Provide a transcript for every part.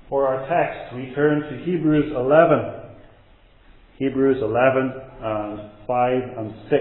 For our text, we turn to Hebrews 11. Hebrews 11 and 5 and 6.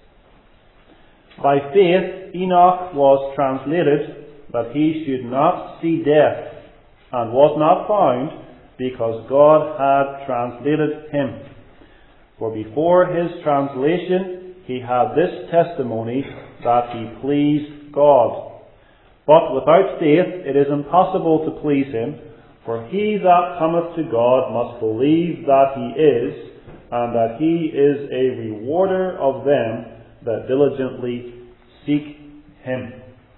By faith Enoch was translated that he should not see death, and was not found, because God had translated him. For before his translation he had this testimony, that he pleased God. But without faith it is impossible to please him, for he that cometh to God must believe that he is, and that he is a rewarder of them that diligently seek him.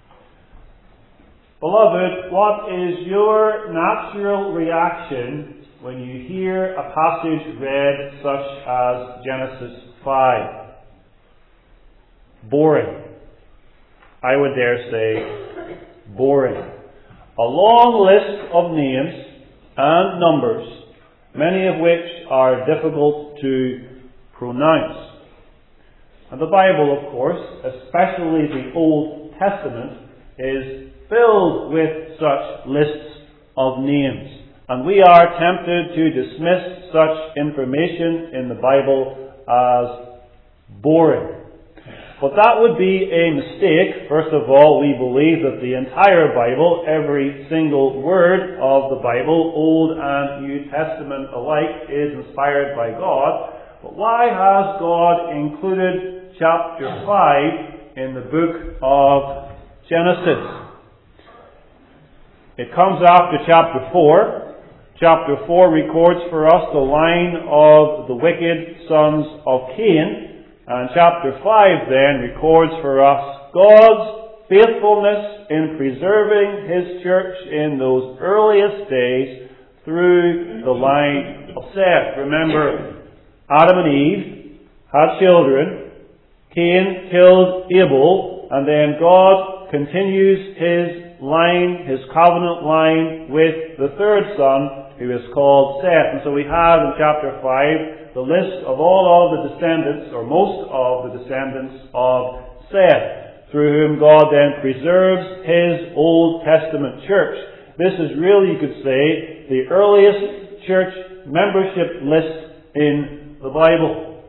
Beloved, what is your natural reaction when you hear a passage read such as Genesis 5? Boring. I would dare say, boring. A long list of names and numbers, many of which are difficult to pronounce. And the Bible, of course, especially the Old Testament, is filled with such lists of names. And we are tempted to dismiss such information in the Bible as boring. But that would be a mistake. First of all, we believe that the entire Bible, every single word of the Bible, Old and New Testament alike, is inspired by God. But why has God included chapter 5 in the book of Genesis? It comes after chapter 4. Chapter 4 records for us the line of the wicked sons of Cain. And chapter 5 then records for us God's faithfulness in preserving His church in those earliest days through the line of Seth. Remember, Adam and Eve had children. Cain killed Abel. And then God continues His line, His covenant line, with the third son, who is called Seth. And so we have in chapter 5 the list of all of the descendants, or most of the descendants of Seth, through whom God then preserves His Old Testament church. This is really, you could say, the earliest church membership list in the Bible.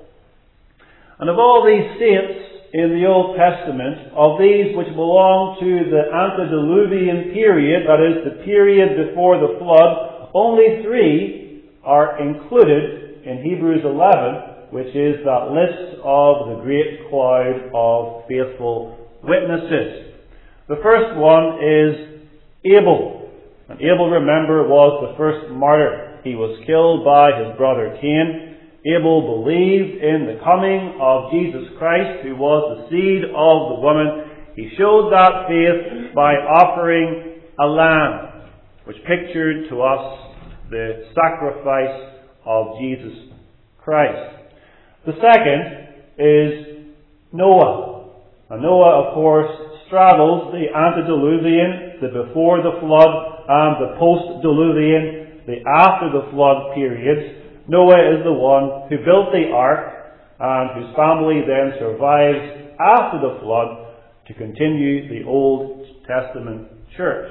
And of all these saints in the Old Testament, of these which belong to the antediluvian period, that is, the period before the flood, only 3 are included in Hebrews 11, which is that list of the great cloud of faithful witnesses. The first one is Abel. And Abel, remember, was the first martyr. He was killed by his brother Cain. Abel believed in the coming of Jesus Christ, who was the seed of the woman. He showed that faith by offering a lamb, which pictured to us the sacrifice of Jesus Christ. The second is Noah. And Noah, of course, straddles the antediluvian, the before the flood, and the post-diluvian, the after the flood periods. Noah is the one who built the ark, and whose family then survives after the flood to continue the Old Testament church.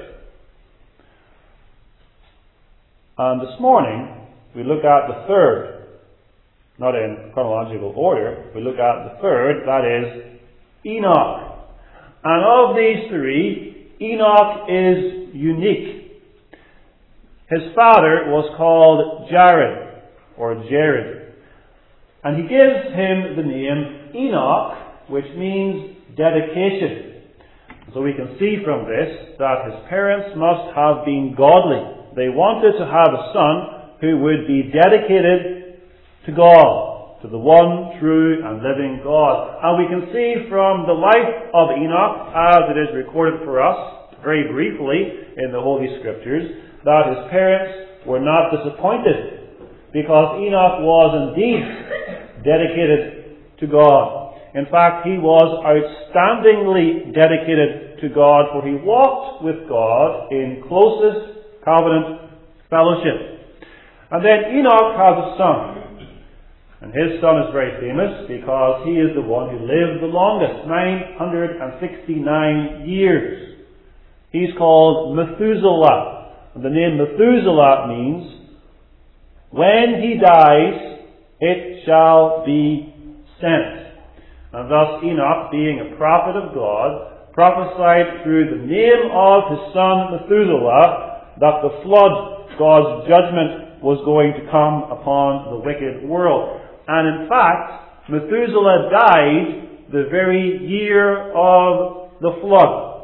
And this morning, we look at the third, not in chronological order, we look at the third, that is Enoch. And of these 3, Enoch is unique. His father was called Jared, or Jared. And he gives him the name Enoch, which means dedication. So we can see from this that his parents must have been godly. They wanted to have a son who would be dedicated to God, to the one true and living God. And we can see from the life of Enoch, as it is recorded for us, very briefly in the Holy Scriptures, that his parents were not disappointed, because Enoch was indeed dedicated to God. In fact, he was outstandingly dedicated to God, for he walked with God in closest covenant fellowship. And then Enoch has a son. And his son is very famous because he is the one who lived the longest, 969 years. He's called Methuselah. And the name Methuselah means, when he dies, it shall be sent. And thus Enoch, being a prophet of God, prophesied through the name of his son Methuselah that the flood, God's judgment, was going to come upon the wicked world. And in fact, Methuselah died the very year of the flood.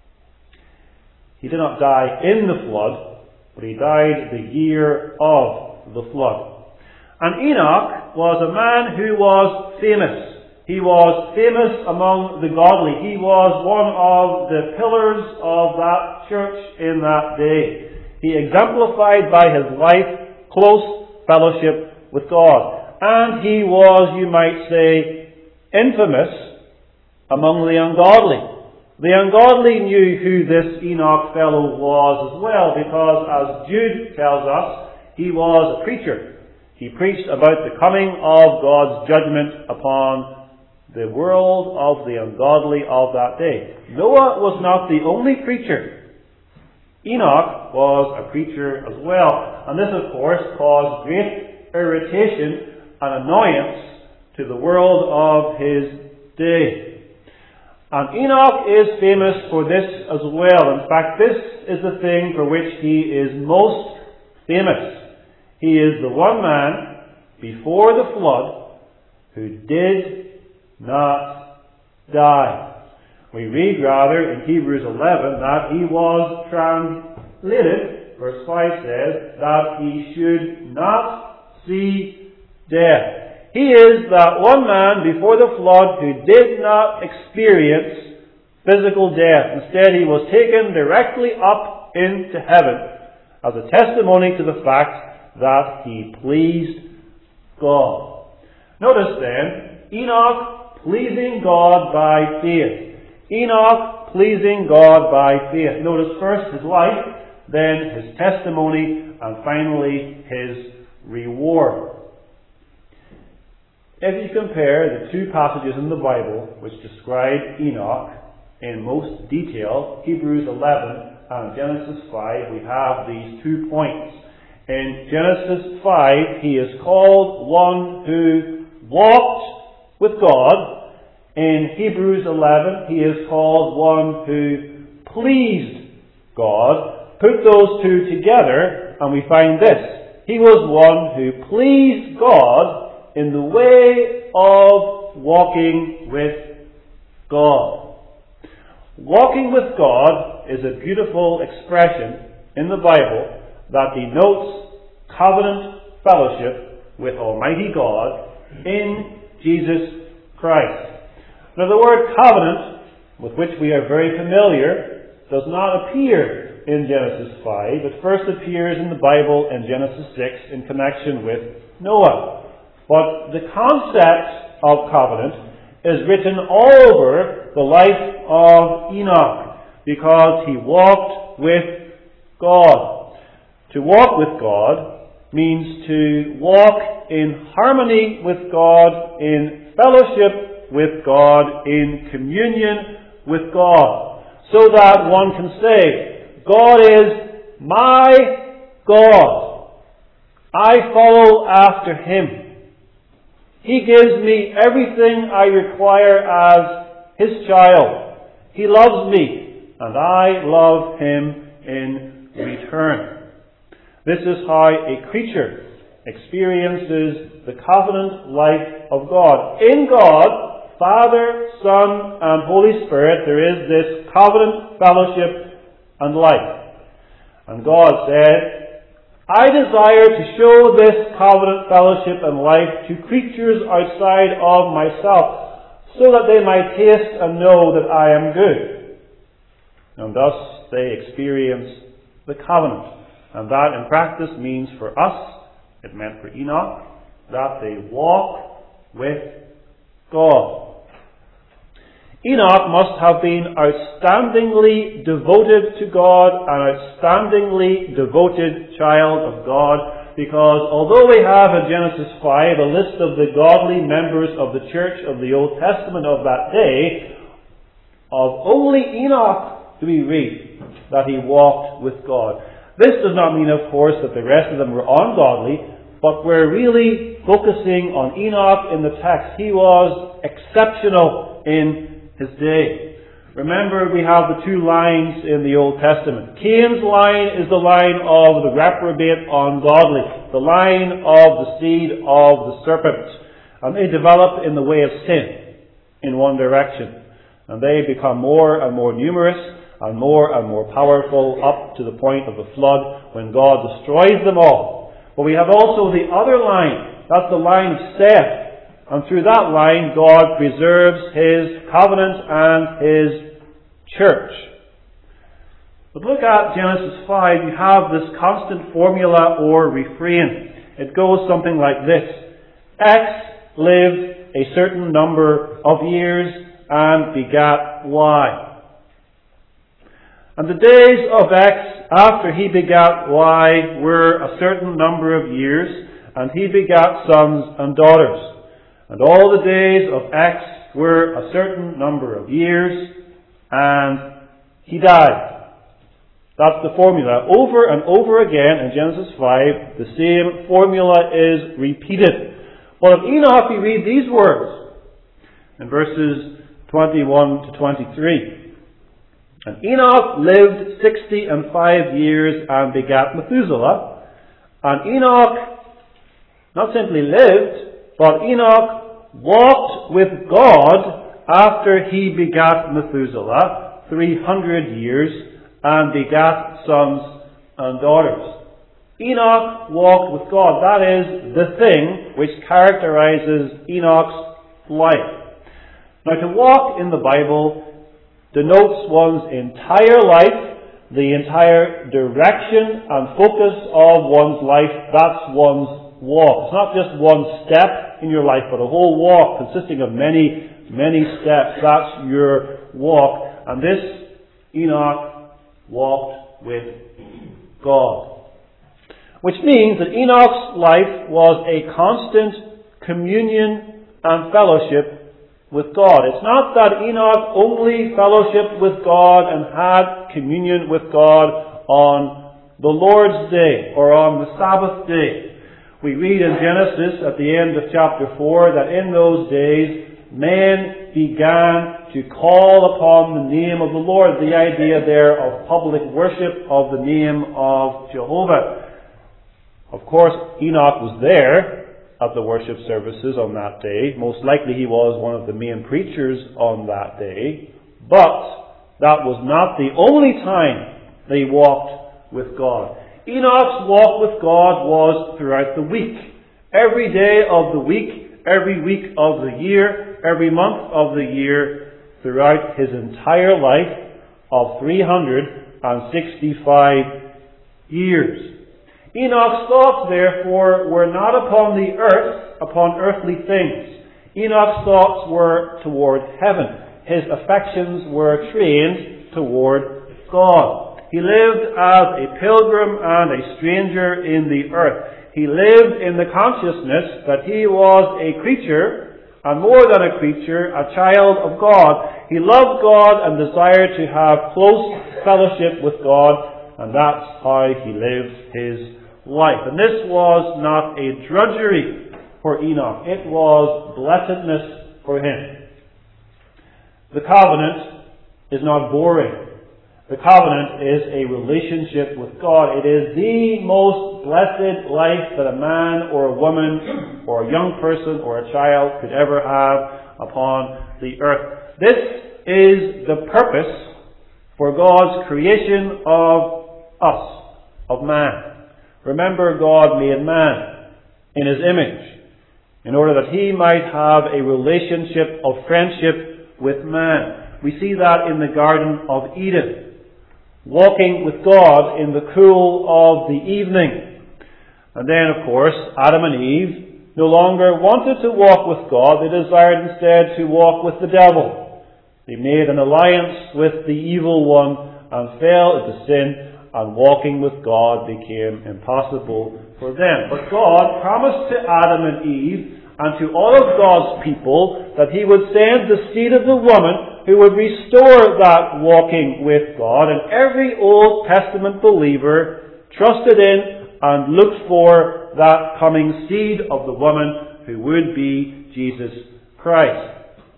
He did not die in the flood, but he died the year of the flood. And Enoch was a man who was famous. He was famous among the godly. He was one of the pillars of that church in that day. He exemplified by his life close fellowship with God. And he was, you might say, infamous among the ungodly. The ungodly knew who this Enoch fellow was as well, because as Jude tells us, he was a preacher. He preached about the coming of God's judgment upon the world of the ungodly of that day. Noah was not the only preacher. Enoch was a preacher as well. And this, of course, caused great irritation and annoyance to the world of his day. And Enoch is famous for this as well. In fact, this is the thing for which he is most famous. He is the one man before the flood who did not die. We read rather in Hebrews 11 that he was translated, verse 5 says, that he should not see death. He is that one man before the flood who did not experience physical death. Instead, he was taken directly up into heaven as a testimony to the fact that he pleased God. Notice then, Enoch pleasing God by faith. Enoch pleasing God by faith. Notice first his life, then his testimony, and finally his reward. If you compare the two passages in the Bible which describe Enoch in most detail, Hebrews 11 and Genesis 5, we have these 2 points. In Genesis 5, he is called one who walked with God. In Hebrews 11, he is called one who pleased God. Put those two together, and we find this. He was one who pleased God in the way of walking with God. Walking with God is a beautiful expression in the Bible that denotes covenant fellowship with Almighty God in Jesus Christ. Now, the word covenant, with which we are very familiar, does not appear in Genesis 5. It first appears in the Bible in Genesis 6 in connection with Noah. But the concept of covenant is written all over the life of Enoch, because he walked with God. To walk with God means to walk in harmony with God, in fellowship with God, in communion with God, so that one can say, God is my God. I follow after Him. He gives me everything I require as His child. He loves me, and I love Him in return. This is how a creature experiences the covenant life of God. In God, Father, Son, and Holy Spirit, there is this covenant fellowship and life. And God said, I desire to show this covenant fellowship and life to creatures outside of myself, so that they might taste and know that I am good. And thus they experience the covenant. And that in practice means for us, it meant for Enoch, that they walk with God. Enoch must have been outstandingly devoted to God, an outstandingly devoted child of God, because although we have in Genesis 5 a list of the godly members of the church of the Old Testament of that day, of only Enoch do we read that he walked with God. This does not mean, of course, that the rest of them were ungodly, but we're really focusing on Enoch in the text. He was exceptional in his day. Remember, we have the two lines in the Old Testament. Cain's line is the line of the reprobate ungodly, the line of the seed of the serpent. And they develop in the way of sin in one direction. And they become more and more numerous and more powerful up to the point of the flood when God destroys them all. But we have also the other line. That's the line of Seth. And through that line, God preserves His covenant and His church. But look at Genesis 5. You have this constant formula or refrain. It goes something like this. X lived a certain number of years and begat Y. And the days of X after he begat Y were a certain number of years, and he begat sons and daughters. And all the days of X were a certain number of years, and he died. That's the formula. Over and over again in Genesis 5, the same formula is repeated. But of Enoch we read these words in verses 21 to 23. And Enoch lived 65 years and begat Methuselah. And Enoch not simply lived, but Enoch walked with God after he begat Methuselah 300 years and begat sons and daughters. Enoch walked with God. That is the thing which characterizes Enoch's life. Now, to walk in the Bible denotes one's entire life, the entire direction and focus of one's life. That's one's walk. It's not just one step in your life, but a whole walk consisting of many, many steps. That's your walk. And this Enoch walked with God. Which means that Enoch's life was a constant communion and fellowship with God. It's not that Enoch only fellowshiped with God and had communion with God on the Lord's Day or on the Sabbath day. We read in Genesis at the end of chapter 4 that in those days men began to call upon the name of the Lord. The idea there of public worship of the name of Jehovah. Of course, Enoch was there at the worship services on that day. Most likely he was one of the main preachers on that day. But that was not the only time they walked with God. Enoch's walk with God was throughout the week. Every day of the week, every week of the year, every month of the year, throughout his entire life of 365 years. Enoch's thoughts, therefore, were not upon the earth, upon earthly things. Enoch's thoughts were toward heaven. His affections were trained toward God. He lived as a pilgrim and a stranger in the earth. He lived in the consciousness that he was a creature, and more than a creature, a child of God. He loved God and desired to have close fellowship with God, and that's how he lived his life. And this was not a drudgery for Enoch. It was blessedness for him. The covenant is not boring. The covenant is a relationship with God. It is the most blessed life that a man or a woman or a young person or a child could ever have upon the earth. This is the purpose for God's creation of us, of man. Remember, God made man in His image in order that He might have a relationship of friendship with man. We see that in the Garden of Eden, walking with God in the cool of the evening. And then, of course, Adam and Eve no longer wanted to walk with God. They desired instead to walk with the devil. They made an alliance with the evil one and fell into sin. And walking with God became impossible for them. But God promised to Adam and Eve and to all of God's people that He would send the seed of the woman who would restore that walking with God. And every Old Testament believer trusted in and looked for that coming seed of the woman who would be Jesus Christ.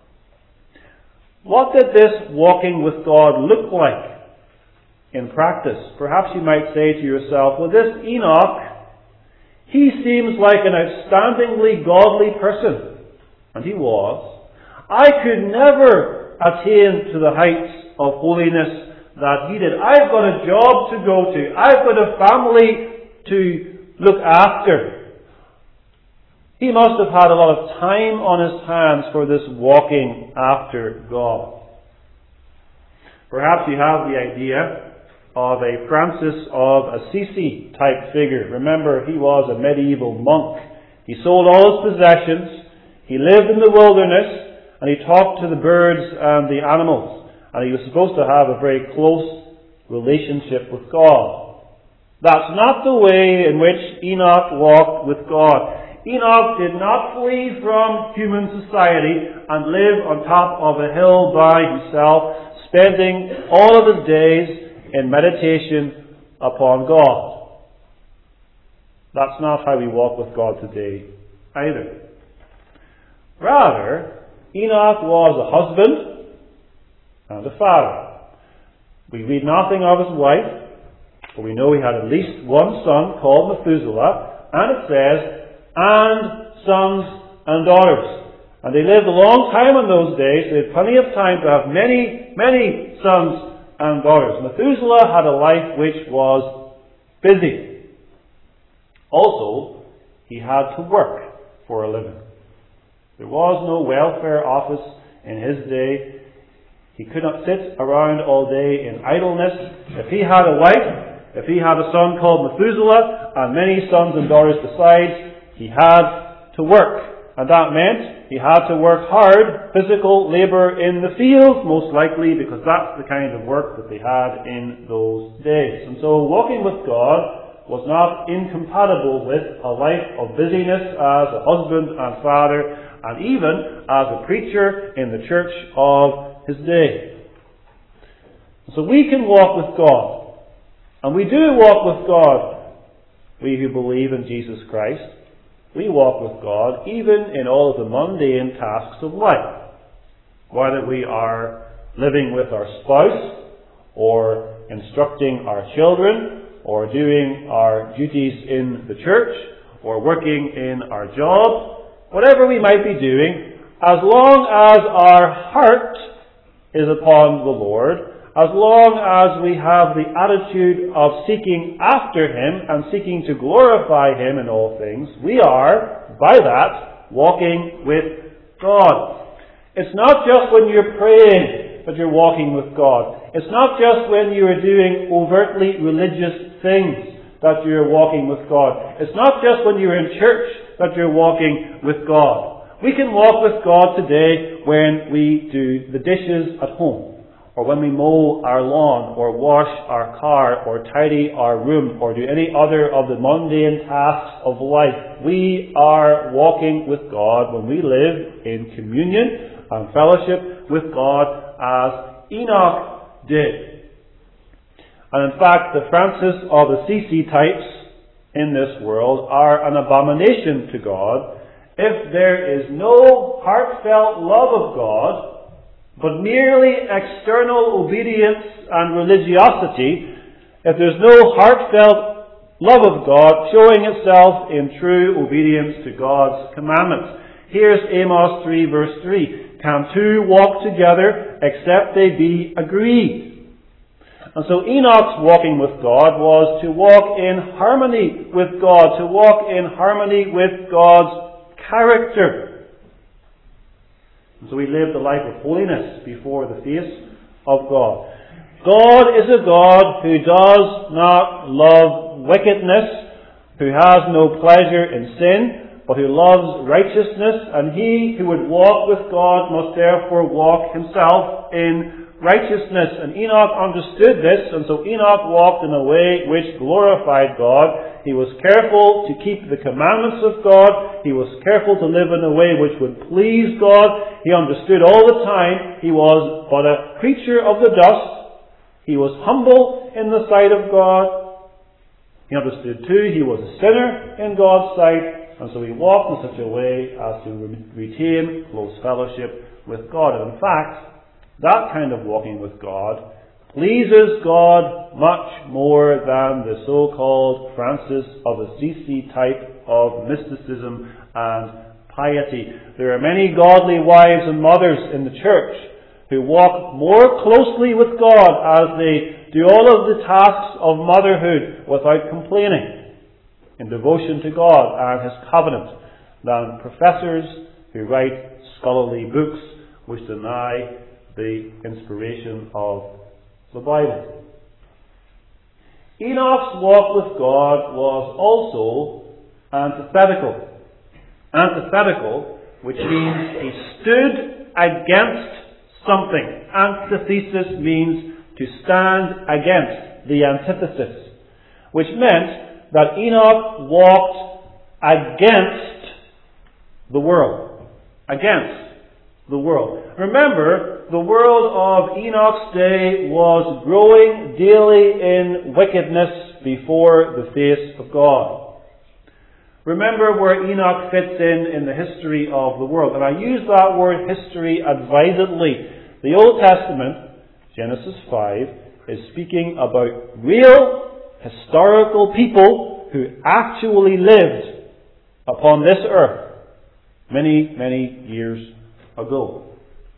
What did this walking with God look like in practice? Perhaps you might say to yourself, well, this Enoch, he seems like an outstandingly godly person. And he was. I could never attain to the heights of holiness that he did. I've got a job to go to. I've got a family to look after. He must have had a lot of time on his hands for this walking after God. Perhaps you have the idea of a Francis of Assisi type figure. Remember, he was a medieval monk. He sold all his possessions. He lived in the wilderness, and he talked to the birds and the animals. And he was supposed to have a very close relationship with God. That's not the way in which Enoch walked with God. Enoch did not flee from human society and live on top of a hill by himself, spending all of his days in meditation upon God. That's not how we walk with God today either. Rather, Enoch was a husband and a father. We read nothing of his wife, but we know he had at least one son called Methuselah, and it says, and sons and daughters. And they lived a long time in those days. They had plenty of time to have many, many sons and daughters. Methuselah had a life which was busy. Also, he had to work for a living. There was no welfare office in his day. He could not sit around all day in idleness. If he had a wife, if he had a son called Methuselah, and many sons and daughters besides, he had to work. And that meant he had to work hard, physical labour in the field, most likely, because that's the kind of work that they had in those days. And so walking with God was not incompatible with a life of busyness as a husband and father, and even as a preacher in the church of his day. So we can walk with God. And we do walk with God, we who believe in Jesus Christ. We walk with God even in all of the mundane tasks of life. Whether we are living with our spouse, or instructing our children, or doing our duties in the church, or working in our job, whatever we might be doing, as long as our heart is upon the Lord, as long as we have the attitude of seeking after Him and seeking to glorify Him in all things, we are, by that, walking with God. It's not just when you're praying that you're walking with God. It's not just when you are doing overtly religious things that you're walking with God. It's not just when you're in church that you're walking with God. We can walk with God today when we do the dishes at home, or when we mow our lawn, or wash our car, or tidy our room, or do any other of the mundane tasks of life. We are walking with God when we live in communion and fellowship with God as Enoch did. And in fact, the Francis of Assisi types in this world are an abomination to God if there is no heartfelt love of God, but merely external obedience and religiosity, if there's no heartfelt love of God showing itself in true obedience to God's commandments. Here's Amos 3 verse 3. Can two walk together except they be agreed? And so Enoch's walking with God was to walk in harmony with God, to walk in harmony with God's character. So he lived a life of holiness before the face of God. God is a God who does not love wickedness, who has no pleasure in sin, but who loves righteousness, and he who would walk with God must therefore walk himself in righteousness. And Enoch understood this, and so Enoch walked in a way which glorified God. He was careful to keep the commandments of God. He was careful to live in a way which would please God. He understood all the time he was but a creature of the dust. He was humble in the sight of God. He understood too he was a sinner in God's sight, and so he walked in such a way as to retain close fellowship with God. And in fact, that kind of walking with God pleases God much more than the so-called Francis of Assisi type of mysticism and piety. There are many godly wives and mothers in the church who walk more closely with God as they do all of the tasks of motherhood without complaining, in devotion to God and His covenant, than professors who write scholarly books which deny the inspiration of the Bible. Enoch's walk with God was also antithetical. Antithetical, which means he stood against something. Antithesis means to stand against the antithesis, which meant that Enoch walked against the world. Against the world. Remember, the world of Enoch's day was growing daily in wickedness before the face of God. Remember where Enoch fits in the history of the world. And I use that word history advisedly. The Old Testament, Genesis 5, is speaking about real historical people who actually lived upon this earth many, many years ago.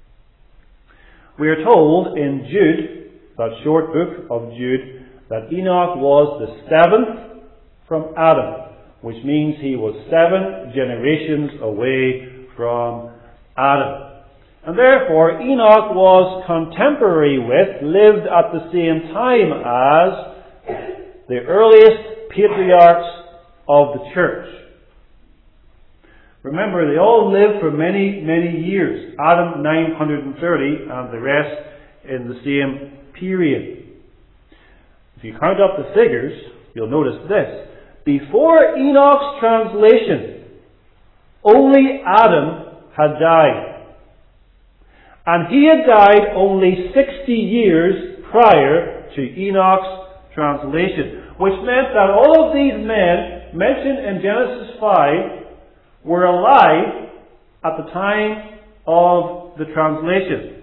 We are told in Jude, that short book of Jude, that Enoch was the seventh from Adam, which means he was 7 generations away from Adam. And therefore, Enoch was contemporary with, lived at the same time as, the earliest patriarchs of the church. Remember, they all lived for many, many years. Adam 930 and the rest in the same period. If you count up the figures, you'll notice this. Before Enoch's translation, only Adam had died. And he had died only 60 years prior to Enoch's translation, which meant that all of these men mentioned in Genesis 5 were alive at the time of the translation.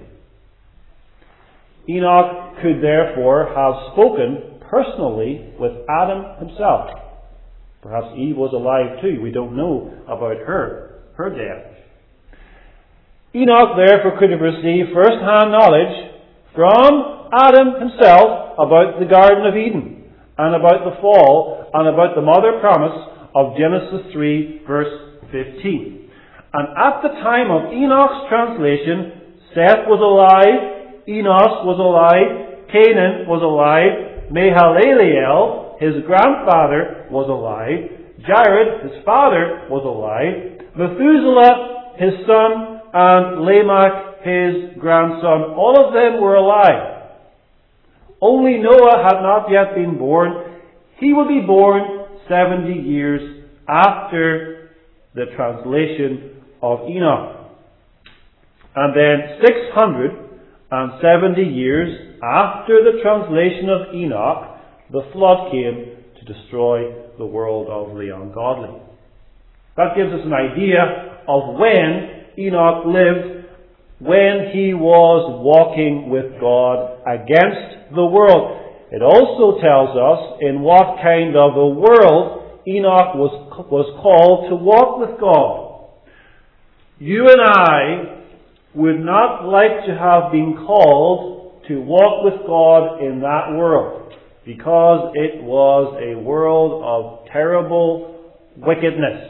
Enoch could therefore have spoken personally with Adam himself. Perhaps Eve was alive too. We don't know about her death. Enoch therefore could have received first-hand knowledge from Adam himself about the Garden of Eden and about the fall and about the mother promise of Genesis 3 verse 15. And at the time of Enoch's translation, Seth was alive, Enos was alive, Canaan was alive, Mahalaleel, his grandfather, was alive, Jared, his father, was alive, Methuselah, his son, and Lamech, his grandson. All of them were alive. Only Noah had not yet been born. He would be born 70 years after the translation of Enoch. And then 670 years after the translation of Enoch, the flood came to destroy the world of the ungodly. That gives us an idea of when Enoch lived, when he was walking with God against the world. It also tells us in what kind of a world Enoch was called to walk with God. You and I would not like to have been called to walk with God in that world, because it was a world of terrible wickedness.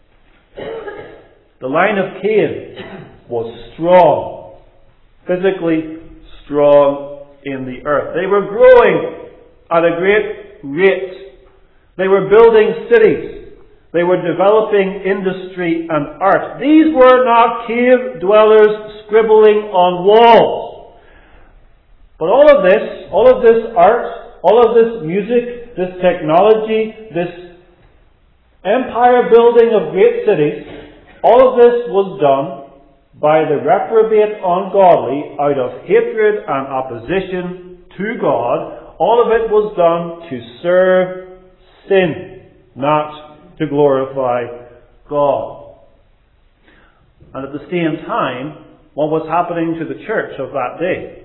The line of Cain was strong, physically strong in the earth. They were growing at a great rate. They were building cities. They were developing industry and art. These were not cave dwellers scribbling on walls. But all of this art, all of this music, this technology, this empire building of great cities, all of this was done by the reprobate ungodly out of hatred and opposition to God. All of it was done to serve sin, not to glorify God. And at the same time, what was happening to the church of that day?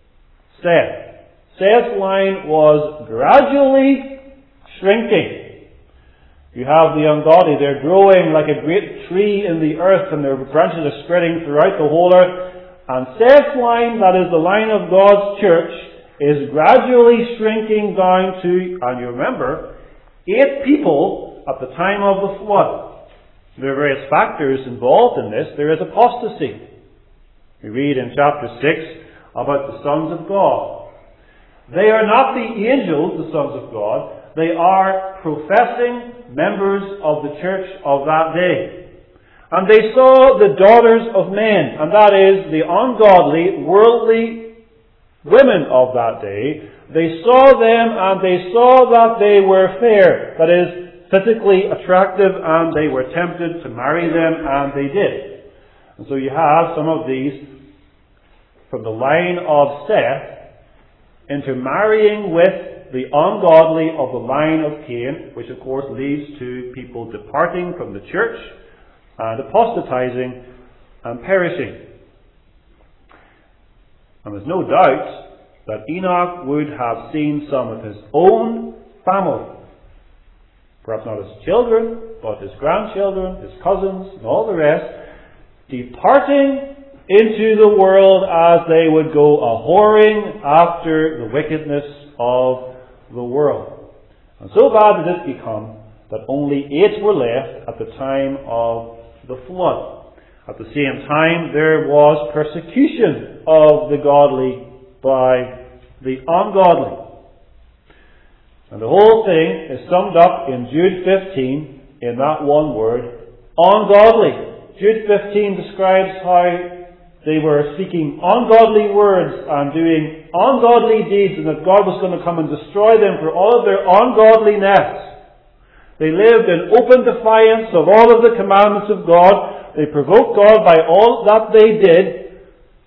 Seth's line was gradually shrinking. You have the ungodly, they're growing like a great tree in the earth, and their branches are spreading throughout the whole earth. And Seth's line, that is the line of God's church, is gradually shrinking down to, and you remember, 8 people at the time of the flood. There are various factors involved in this. There is apostasy. We read in chapter 6 about the sons of God. They are not the angels, the sons of God. They are professing members of the church of that day. And they saw the daughters of men, and that is the ungodly, worldly women of that day. They saw them and they saw that they were fair, that is, physically attractive, and they were tempted to marry them, and they did. And so you have some of these from the line of Seth intermarrying with the ungodly of the line of Cain, which of course leads to people departing from the church and apostatizing and perishing. And there's no doubt that Enoch would have seen some of his own family, perhaps not his children, but his grandchildren, his cousins, and all the rest, departing into the world as they would go a-whoring after the wickedness of the world. And so bad did it become that only 8 were left at the time of the flood. At the same time, there was persecution of the godly by the ungodly. And the whole thing is summed up in Jude 15 in that one word, ungodly. Jude 15 describes how they were speaking ungodly words and doing ungodly deeds, and that God was going to come and destroy them for all of their ungodliness. They lived in open defiance of all of the commandments of God. They provoked God by all that they did.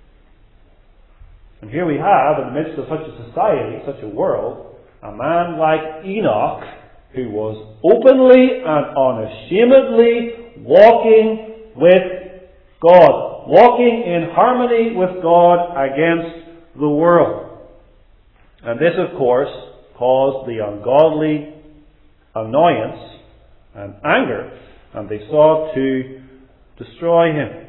And here we have, in the midst of such a society, such a world, a man like Enoch, who was openly and unashamedly walking with God, walking in harmony with God against the world. And this, of course, caused the ungodly annoyance and anger, and they sought to destroy him.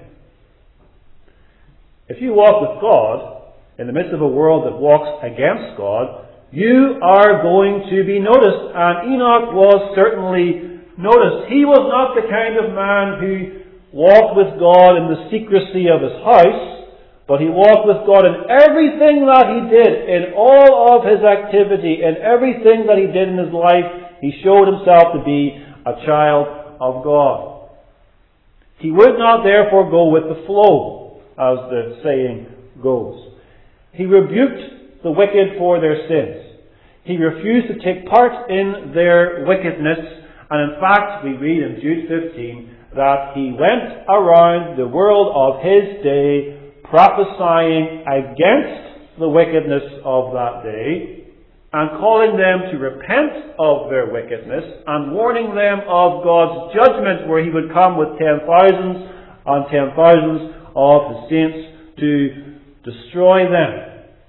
If you walk with God in the midst of a world that walks against God, you are going to be noticed. And Enoch was certainly noticed. He was not the kind of man who walked with God in the secrecy of his house, but he walked with God in everything that he did, in all of his activity, in everything that he did in his life. He showed himself to be a child of God. He would not therefore go with the flow, as the saying goes. He rebuked the wicked for their sins. He refused to take part in their wickedness, and in fact we read in Jude 15 that he went around the world of his day prophesying against the wickedness of that day and calling them to repent of their wickedness and warning them of God's judgment, where he would come with 10,000s and 10,000s of his saints to destroy them.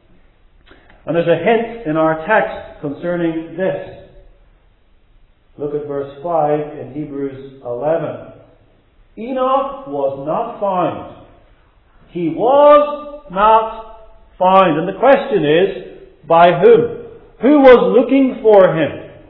And there's a hint in our text concerning this. Look at verse 5 in Hebrews 11. Enoch was not found. He was not found. And the question is, by whom? Who was looking for him?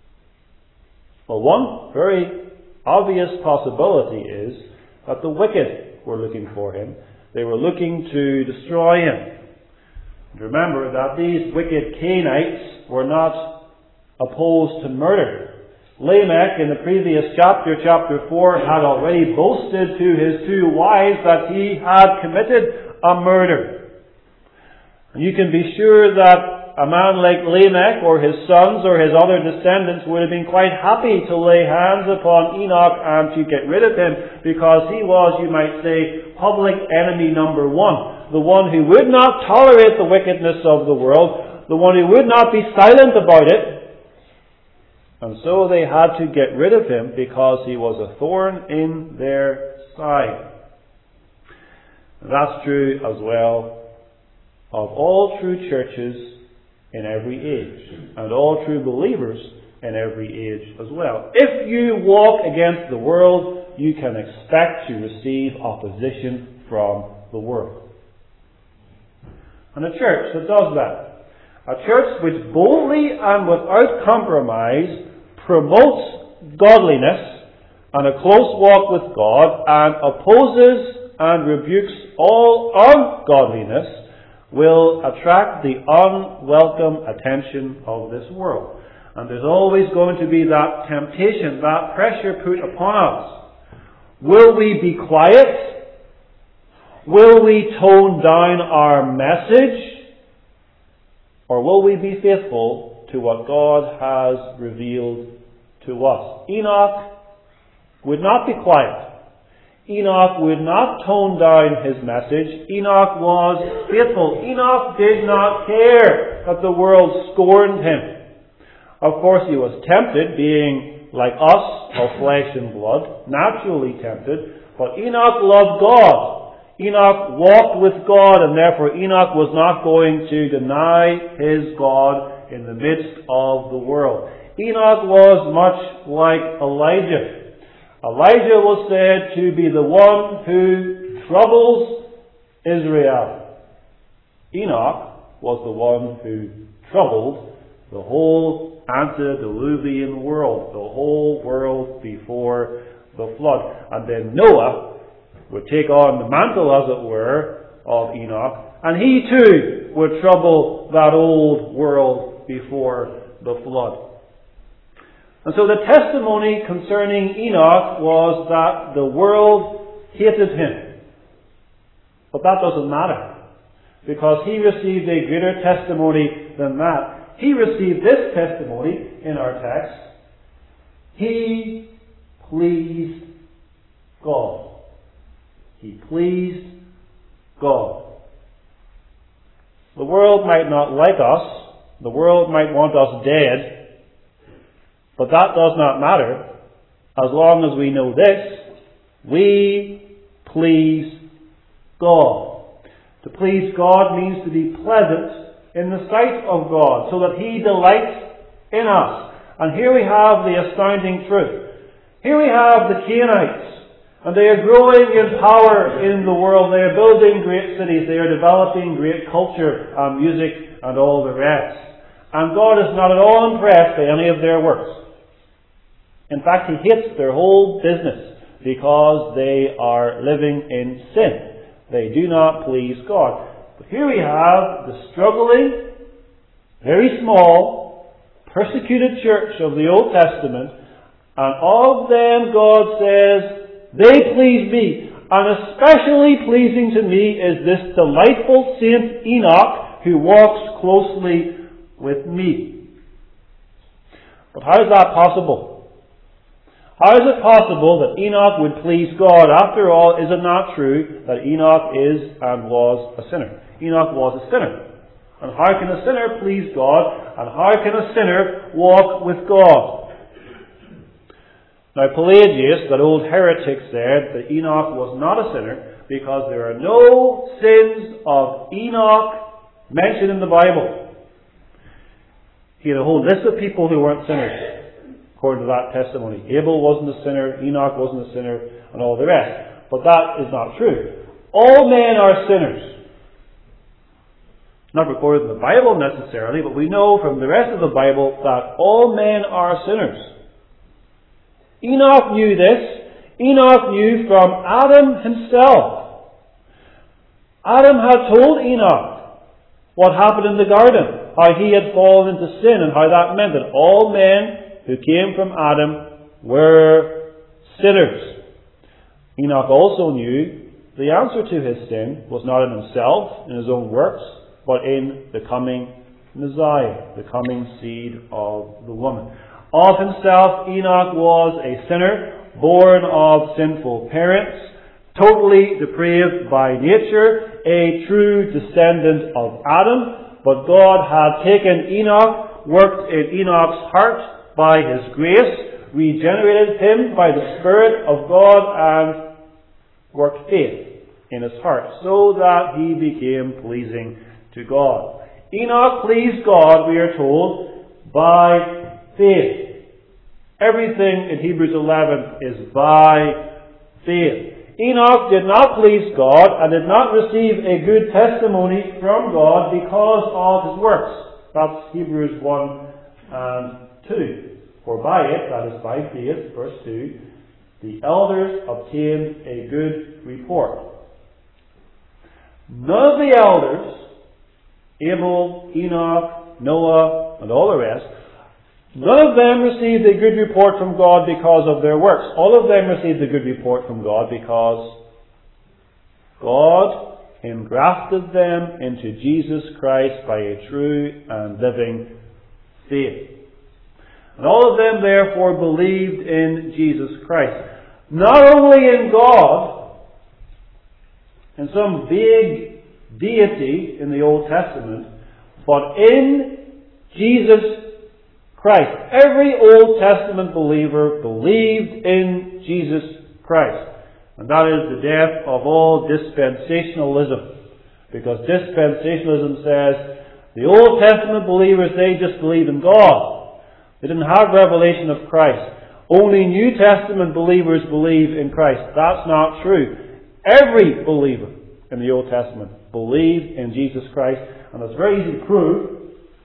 Well, one very obvious possibility is that the wicked were looking for him. They were looking to destroy him. Remember that these wicked Cainites were not opposed to murder. Lamech, in the previous chapter, chapter 4, had already boasted to his 2 wives that he had committed a murder. And you can be sure that a man like Lamech, or his sons, or his other descendants, would have been quite happy to lay hands upon Enoch and to get rid of him, because he was, you might say, public enemy number 1. The one who would not tolerate the wickedness of the world, the one who would not be silent about it. And so they had to get rid of him because he was a thorn in their side. That's true as well of all true churches in every age, and all true believers in every age as well. If you walk against the world, you can expect to receive opposition from the world. And a church that does that, a church which boldly and without compromise promotes godliness and a close walk with God and opposes and rebukes all ungodliness, will attract the unwelcome attention of this world. And there's always going to be that temptation, that pressure put upon us. Will we be quiet? Will we tone down our message? Or will we be faithful to what God has revealed to us? Enoch would not be quiet. Enoch would not tone down his message. Enoch was faithful. Enoch did not care that the world scorned him. Of course, he was tempted, being like us, of flesh and blood, naturally tempted. But Enoch loved God. Enoch walked with God, and therefore Enoch was not going to deny his God in the midst of the world. Enoch was much like Elijah. Elijah was said to be the one who troubles Israel. Enoch was the one who troubled the whole antediluvian world, the whole world before the flood. And then Noah would take on the mantle, as it were, of Enoch, and he too would trouble that old world before the flood. And so the testimony concerning Enoch was that the world hated him. But that doesn't matter, because he received a greater testimony than that. He received this testimony in our text. He pleased God. He pleased God. The world might not like us. The world might want us dead. But that does not matter, as long as we know this: we please God. To please God means to be pleasant in the sight of God, so that He delights in us. And here we have the astounding truth. Here we have the Canaanites, and they are growing in power in the world. They are building great cities. They are developing great culture and music and all the rest. And God is not at all impressed by any of their works. In fact, He hates their whole business because they are living in sin. They do not please God. But here we have the struggling, very small, persecuted church of the Old Testament, and of them God says, they please me. And especially pleasing to me is this delightful Saint Enoch, who walks closely with me. But how is that possible? How is it possible that Enoch would please God? After all, is it not true that Enoch is and was a sinner? Enoch was a sinner. And how can a sinner please God? And how can a sinner walk with God? Now, Pelagius, that old heretic, said that Enoch was not a sinner because there are no sins of Enoch mentioned in the Bible. He had a whole list of people who weren't sinners, according to that testimony. Abel wasn't a sinner, Enoch wasn't a sinner, and all the rest. But that is not true. All men are sinners. Not recorded in the Bible necessarily, but we know from the rest of the Bible that all men are sinners. Enoch knew this. Enoch knew from Adam himself. Adam had told Enoch what happened in the garden, how he had fallen into sin, and how that meant that all men who came from Adam were sinners. Enoch also knew the answer to his sin was not in himself, in his own works, but in the coming Messiah, the coming seed of the woman. Of himself, Enoch was a sinner, born of sinful parents, totally depraved by nature, a true descendant of Adam. But God had taken Enoch, worked in Enoch's heart, by His grace, regenerated him by the Spirit of God, and worked faith in his heart, so that he became pleasing to God. Enoch pleased God, we are told, by faith. Everything in Hebrews 11 is by faith. Enoch did not please God and did not receive a good testimony from God because of his works. That's Hebrews 1 and 2. For by it, that is by faith, verse 2, the elders obtained a good report. None of the elders, Abel, Enoch, Noah, and all the rest, none of them received a good report from God because of their works. All of them received a good report from God because God engrafted them into Jesus Christ by a true and living faith. And all of them therefore believed in Jesus Christ. Not only in God, in some vague deity in the Old Testament, but in Jesus Christ. Every Old Testament believer believed in Jesus Christ. And that is the death of all dispensationalism. Because dispensationalism says the Old Testament believers, they just believe in God. They didn't have revelation of Christ. Only New Testament believers believe in Christ. That's not true. Every believer in the Old Testament believed in Jesus Christ. And it's very easy to prove.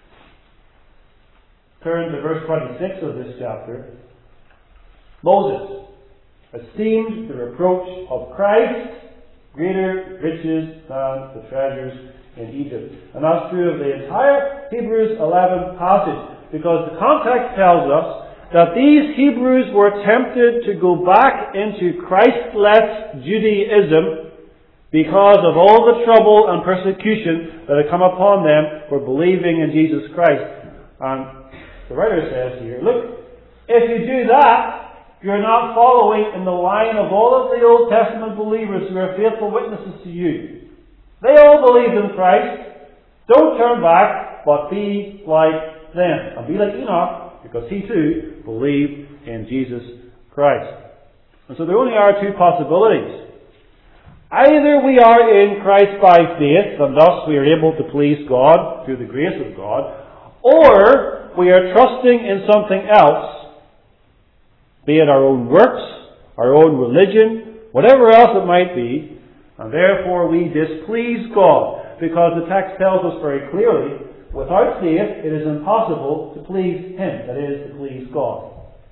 Turn to verse 26 of this chapter. Moses esteemed the reproach of Christ greater riches than the treasures in Egypt. And that's true of the entire Hebrews 11 passage. Because the context tells us that these Hebrews were tempted to go back into Christless Judaism because of all the trouble and persecution that had come upon them for believing in Jesus Christ. And the writer says here, look, if you do that, you're not following in the line of all of the Old Testament believers who are faithful witnesses to you. They all believed in Christ. Don't turn back, but be like them. And be like Enoch, because he too believed in Jesus Christ. And so there only are two possibilities. Either we are in Christ by faith, and thus we are able to please God through the grace of God, or we are trusting in something else, be it our own works, our own religion, whatever else it might be, and therefore we displease God. Because the text tells us very clearly, without faith it is impossible to please Him, that is, to please God.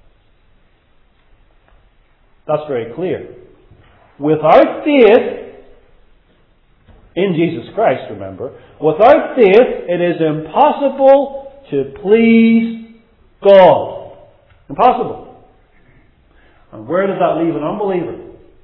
That's very clear. Without faith in Jesus Christ, remember, without faith it is impossible to please God. Impossible. And where does that leave an unbeliever?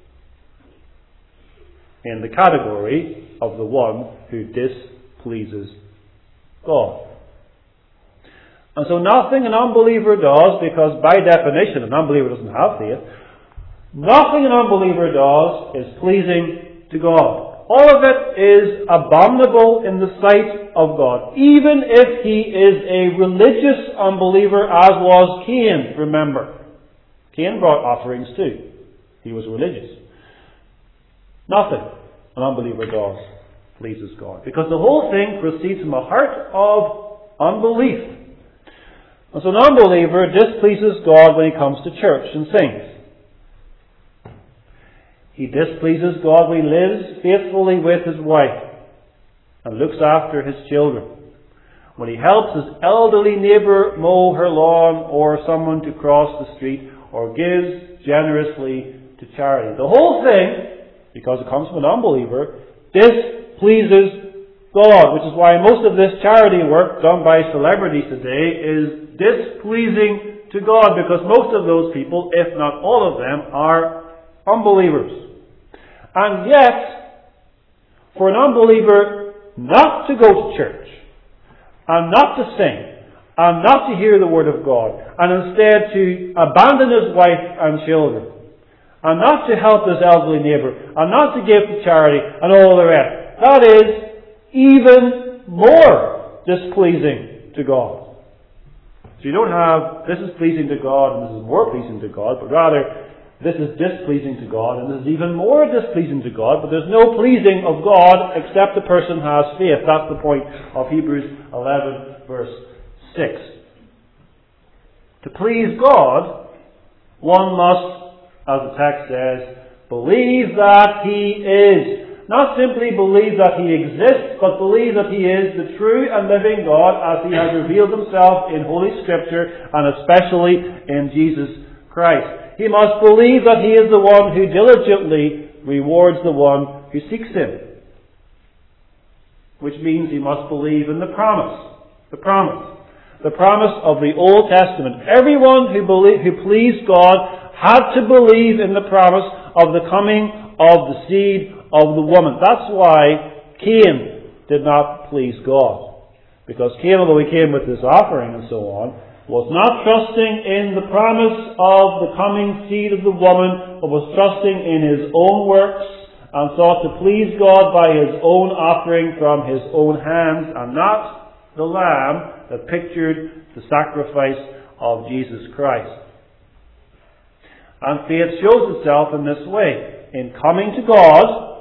In the category of the one who displeases God. And so nothing an unbeliever does, because by definition an unbeliever doesn't have faith, nothing an unbeliever does is pleasing to God. All of it is abominable in the sight of God, even if he is a religious unbeliever, as was Cain, remember. Cain brought offerings too. He was religious. Nothing an unbeliever does pleases God, because the whole thing proceeds from a heart of unbelief. And so an unbeliever displeases God when he comes to church and sings. He displeases God when he lives faithfully with his wife and looks after his children. When he helps his elderly neighbour mow her lawn, or someone to cross the street, or gives generously to charity. The whole thing, because it comes from an unbeliever, displeases God, which is why most of this charity work done by celebrities today is displeasing to God, because most of those people, if not all of them, are unbelievers. And yet, for an unbeliever not to go to church, and not to sing, and not to hear the Word of God, and instead to abandon his wife and children, and not to help his elderly neighbour, and not to give to charity, and all the rest, that is even more displeasing to God. So you don't have, this is pleasing to God and this is more pleasing to God, but rather, this is displeasing to God and this is even more displeasing to God, but there's no pleasing of God except the person has faith. That's the point of Hebrews 11 verse 6. To please God, one must, as the text says, believe that He is. Not simply believe that He exists, but believe that He is the true and living God as He has revealed Himself in Holy Scripture and especially in Jesus Christ. He must believe that He is the one who diligently rewards the one who seeks Him. Which means he must believe in the promise. The promise. The promise of the Old Testament. Everyone who pleased God had to believe in the promise of the coming of the seed of the woman. That's why Cain did not please God. Because Cain, although he came with his offering and so on, was not trusting in the promise of the coming seed of the woman, but was trusting in his own works and sought to please God by his own offering from his own hands and not the lamb that pictured the sacrifice of Jesus Christ. And faith shows itself in this way, in coming to God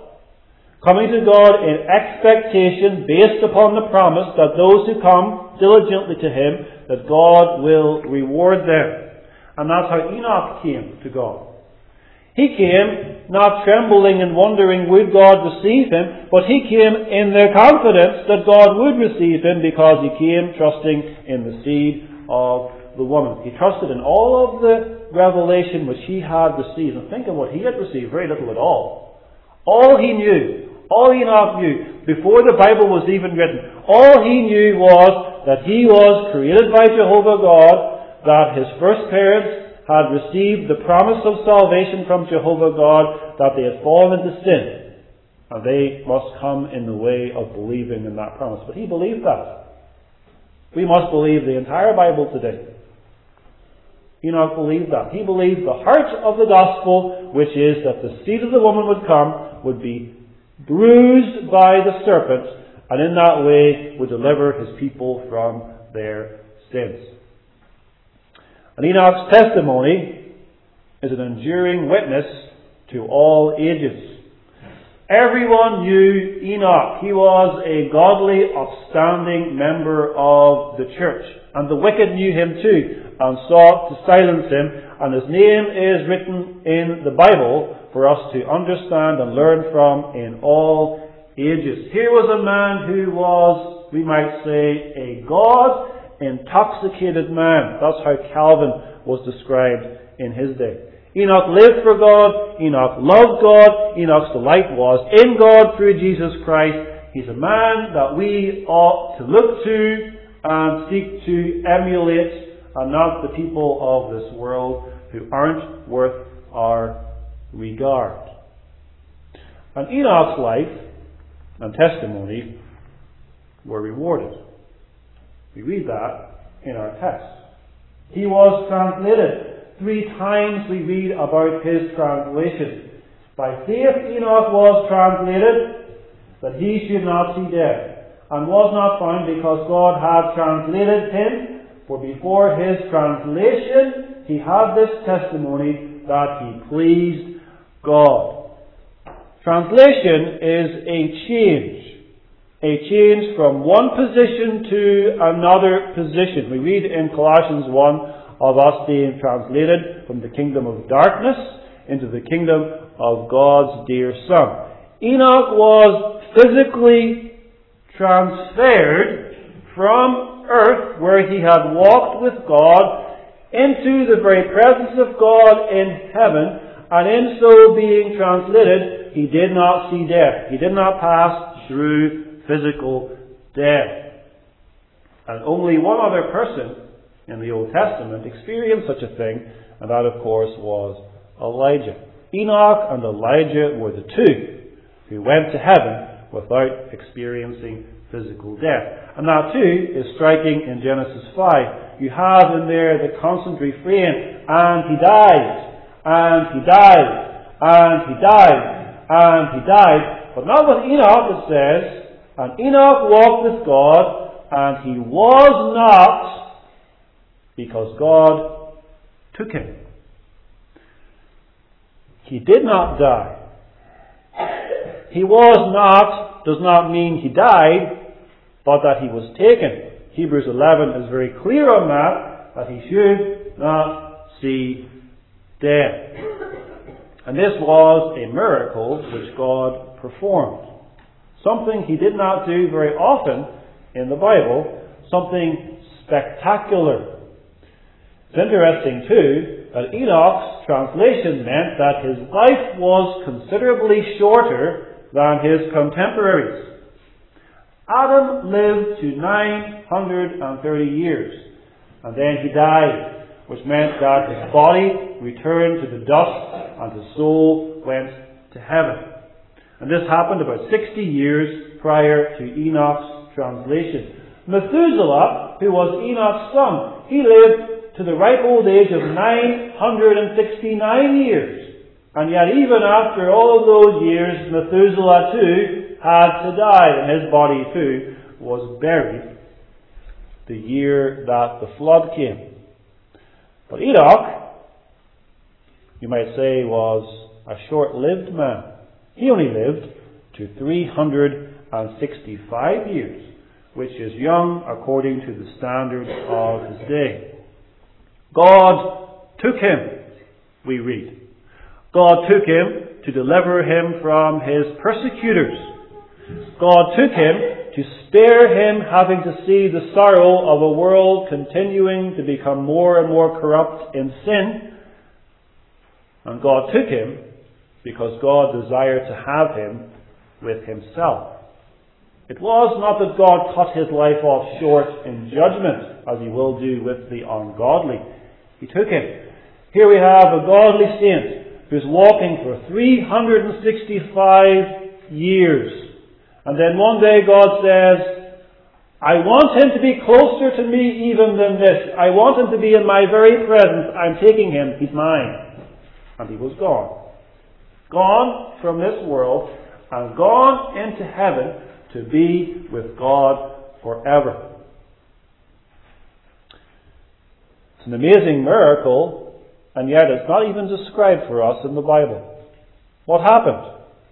in expectation based upon the promise that those who come diligently to Him, that God will reward them. And that's how Enoch came to God. He came not trembling and wondering would God receive him, but he came in the confidence that God would receive him because he came trusting in the seed of the woman. He trusted in all of the revelation which he had received. And think of what he had received, very little at all. All he knew, all Enoch knew, before the Bible was even written, all he knew was that he was created by Jehovah God, that his first parents had received the promise of salvation from Jehovah God, that they had fallen into sin, and they must come in the way of believing in that promise. But he believed that. We must believe the entire Bible today. Enoch believed that. He believed the heart of the gospel, which is that the seed of the woman would come, would be bruised by the serpent, and in that way would deliver his people from their sins. And Enoch's testimony is an enduring witness to all ages. Everyone knew Enoch. He was a godly, upstanding member of the church. And the wicked knew him too, and sought to silence him. And his name is written in the Bible for us to understand and learn from in all ages. Here was a man who was, we might say, a God-intoxicated man. That's how Calvin was described in his day. Enoch lived for God. Enoch loved God. Enoch's delight was in God through Jesus Christ. He's a man that we ought to look to and seek to emulate, and not the people of this world who aren't worth our regard. And Enoch's life and testimony were rewarded. We read that in our text. He was translated. 3 times we read about his translation. By faith Enoch was translated, that he should not see death, and was not found because God had translated him. For before his translation he had this testimony that he pleased God. Translation is a change. A change from one position to another position. We read in Colossians 1 of us being translated from the kingdom of darkness into the kingdom of God's dear Son. Enoch was physically transferred from earth, where he had walked with God, into the very presence of God in heaven, and in so being translated, he did not see death. He did not pass through physical death. And only one other person in the Old Testament experienced such a thing, and that of course was Elijah. Enoch and Elijah were the two who went to heaven without experiencing physical death. And that too is striking in Genesis 5. You have in there the constant refrain, and he died, and he died, and he died, and he died. But not with Enoch, it says, and Enoch walked with God, and he was not, because God took him. He did not die. He was not, does not mean he died, but that he was taken. Hebrews 11 is very clear on that he should not see death. And this was a miracle which God performed. Something he did not do very often in the Bible, something spectacular. It's interesting too that Enoch's translation meant that his life was considerably shorter than his contemporaries. Adam lived to 930 years, and then he died, which meant that his body returned to the dust and his soul went to heaven. And this happened about 60 years prior to Enoch's translation. Methuselah, who was Enoch's son, he lived to the ripe old age of 969 years. And yet even after all of those years, Methuselah too had to die, and his body too was buried the year that the flood came. But Enoch, you might say, was a short-lived man. He only lived to 365 years, which is young according to the standards of his day. God took him, we read. God took him to deliver him from his persecutors. God took him to spare him having to see the sorrow of a world continuing to become more and more corrupt in sin. And God took him because God desired to have him with himself. It was not that God cut his life off short in judgment, as he will do with the ungodly. He took him. Here we have a godly saint who's walking for 365 years. And then one day God says, I want him to be closer to me even than this. I want him to be in my very presence. I'm taking him. He's mine. And he was gone. Gone from this world and gone into heaven to be with God forever. It's an amazing miracle, and yet it's not even described for us in the Bible. What happened?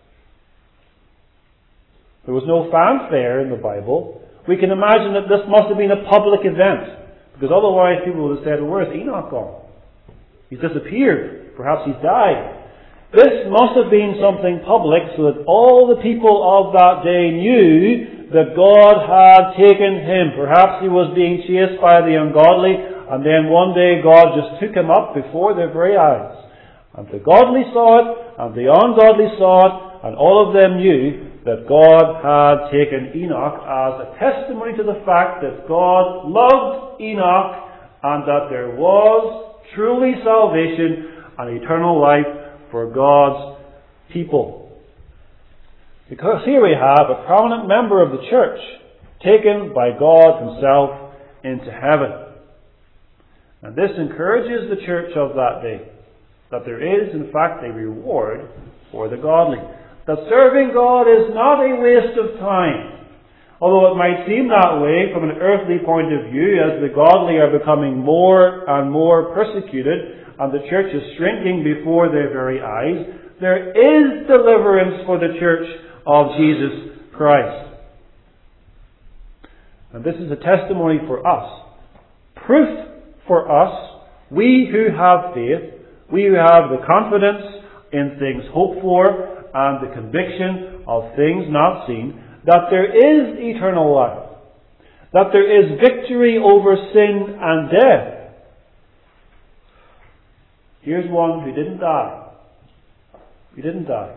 There was no fanfare in the Bible. We can imagine that this must have been a public event, because otherwise people would have said, well, where's Enoch gone? He's disappeared. Perhaps he's died. This must have been something public so that all the people of that day knew that God had taken him. Perhaps he was being chased by the ungodly, and then one day God just took him up before their very eyes. And the godly saw it, and the ungodly saw it, and all of them knew that God had taken Enoch as a testimony to the fact that God loved Enoch, and that there was truly salvation and eternal life for God's people. Because here we have a prominent member of the church taken by God himself into heaven. And this encourages the church of that day, that there is in fact a reward for the godly. That serving God is not a waste of time. Although it might seem that way from an earthly point of view, as the godly are becoming more and more persecuted, and the church is shrinking before their very eyes, there is deliverance for the church of Jesus Christ. And this is a testimony for us. Proof for us, we who have faith, we who have the confidence in things hoped for, and the conviction of things not seen, that there is eternal life, that there is victory over sin and death. Here's one who didn't die. He didn't die.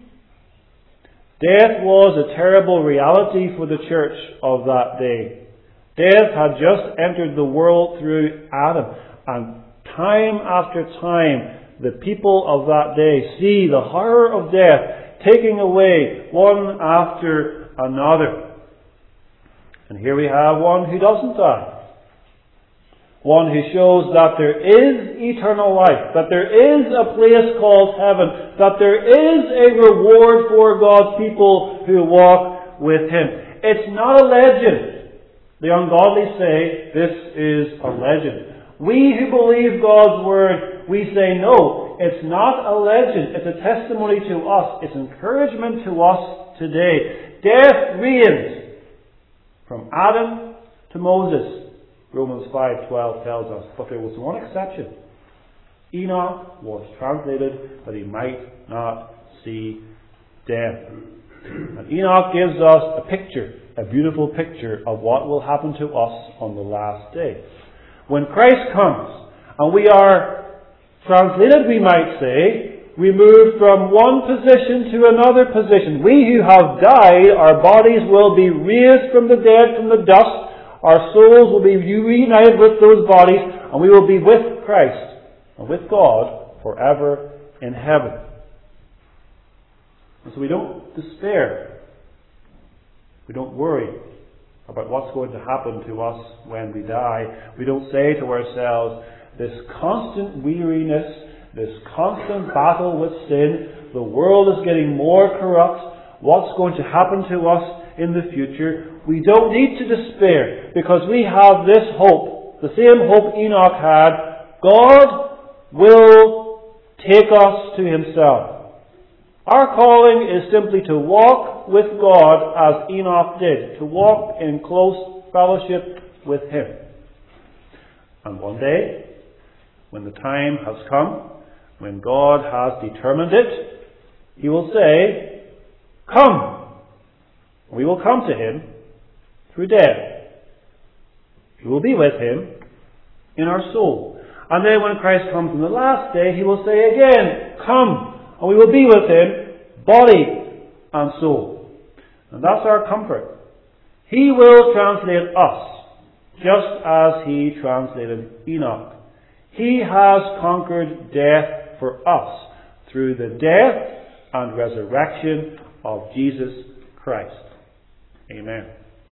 Death was a terrible reality for the church of that day. Death had just entered the world through Adam, and time after time the people of that day see the horror of death taking away one after another. And here we have one who doesn't die. One who shows that there is eternal life, that there is a place called heaven, that there is a reward for God's people who walk with him. It's not a legend. The ungodly say this is a legend. We who believe God's Word, we say no, it's not a legend, it's a testimony to us, it's encouragement to us today. Death reigns from Adam to Moses, Romans 5:12 tells us. But there was one exception. Enoch was translated that he might not see death. And Enoch gives us a picture, a beautiful picture of what will happen to us on the last day. When Christ comes, and we are translated, we might say, we move from one position to another position. We who have died, our bodies will be raised from the dead, from the dust. Our souls will be reunited with those bodies, and we will be with Christ and with God forever in heaven. And so we don't despair. We don't worry about what's going to happen to us when we die. We don't say to ourselves, this constant weariness, this constant battle with sin, the world is getting more corrupt, what's going to happen to us in the future? We don't need to despair, because we have this hope, the same hope Enoch had. God will take us to Himself. Our calling is simply to walk with God as Enoch did, to walk in close fellowship with Him. And one day, when the time has come, when God has determined it, He will say, "Come." We will come to Him through death. We will be with Him in our soul. And then when Christ comes on the last day, He will say again, "Come." And we will be with Him, body and soul. And that's our comfort. He will translate us, just as He translated Enoch. He has conquered death for us through the death and resurrection of Jesus Christ. Amen.